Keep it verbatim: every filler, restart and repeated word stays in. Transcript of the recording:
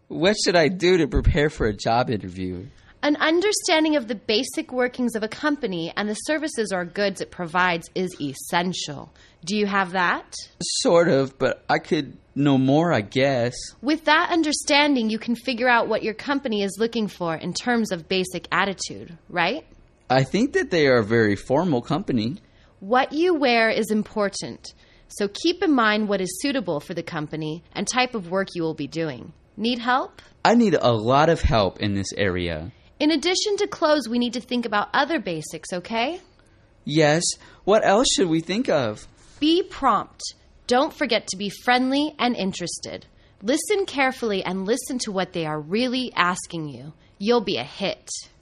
What should I do to prepare for a job interview? An understanding of the basic workings of a company and the services or goods it provides is essential. Do you have that? Sort of, but I could know more, I guess. With that understanding, you can figure out what your company is looking for in terms of basic attitude, right? I think that they are a very formal company. What you wear is important, so keep in mind what is suitable for the company and type of work you will be doing. Need help? I need a lot of help in this area. In addition to clothes, we need to think about other basics, okay? Yes. What else should we think of? Be prompt. Don't forget to be friendly and interested. Listen carefully and listen to what they are really asking you. You'll be a hit.